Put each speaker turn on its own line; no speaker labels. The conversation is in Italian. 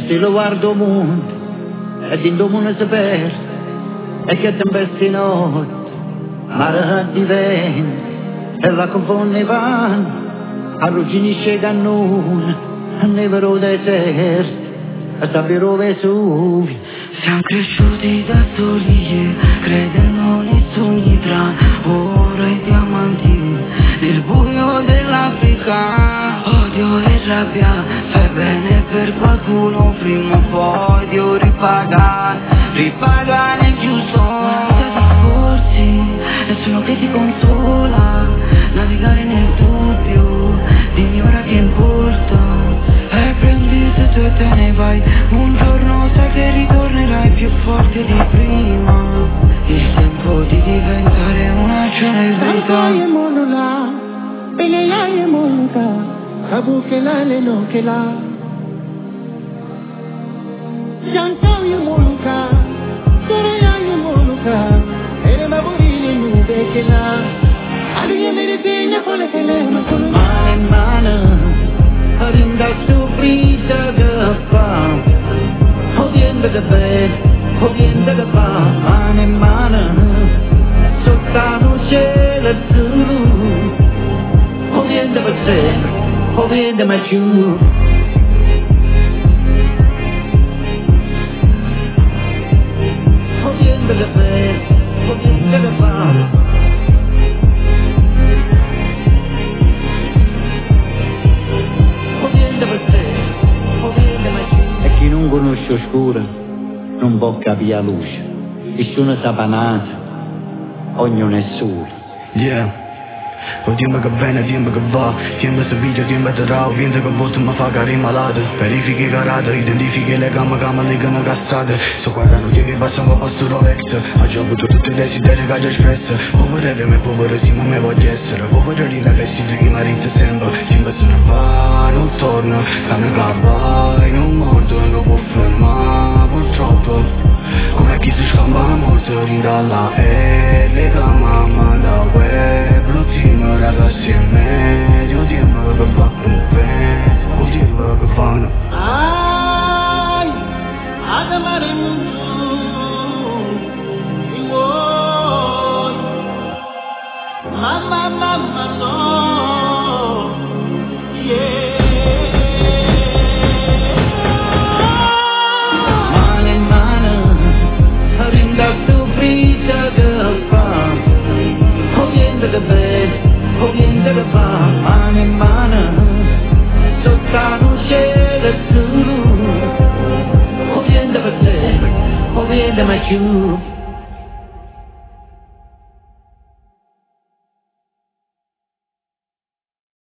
se lo guardo mondo, e din mondo si perde, e che tempesta in notte, mare di vento, e la confonde i panni, arrugginisce i cannoni, nevero deserto, e sabbero Vesuvio.
Siamo cresciuti da soli, credendo nei sogni tra oro e diamanti, nel buio dell'Africa. Odio e rabbia, fai bene per qualcuno, prima o poi devo ripagare il giusto. Stati scorsi, nessuno che ti consola, navigare nel dubbio, dimmi ora che importa. E prendi se tu te ne vai, un giorno sai che ritornerai più forte di prima. Il tempo di diventare una celebrità.
Ye monula, bene ye monula, kabu ke la le no ke la. Janto ye monula, sere ye monula, ere ma burini nu be ke la. Ali ye mere tegna kole kele ma kole.
Mano in mano, rinda stupita da fa, odiando da bed, odiando da fa, mano in mano, sottano cielo azzurro, odiando da te, odiando da giù. Odiando da bed, odiando da fa. E chi non conosce oscura non può capire la luce. E sono sapanata, ognuno è solo.
Yeah. O tiempo che viene, tiempo che va, tiempo se piglia, tiempo te dà, viento che volta mi fa cari malate, verifichi carattere, identifichi le gamma legano castrate, sto guardando che passano a passo Rolex, oggi ho avuto tutti i desideri che ho già espresso, povero me, povero sì, ma me voglio essere, povero lì la vestita che mi rinza sempre, tiempo se ne va, non torna, cane che vai, non morto, non può fermare, purtroppo, come chi si scampa la morte, rinda e le mamma da web, l'ultimo ragazzi è medio, tiempo che va un vento, tiempo che fanno.
Ay, adamare mundu, iwoy, mama no, yeah.
Mano in mano, rinda stupita da fa, odiando da bed, odiando da fa, mano in mano, sottano cielo azzurro, odiando da te, odiando da giù.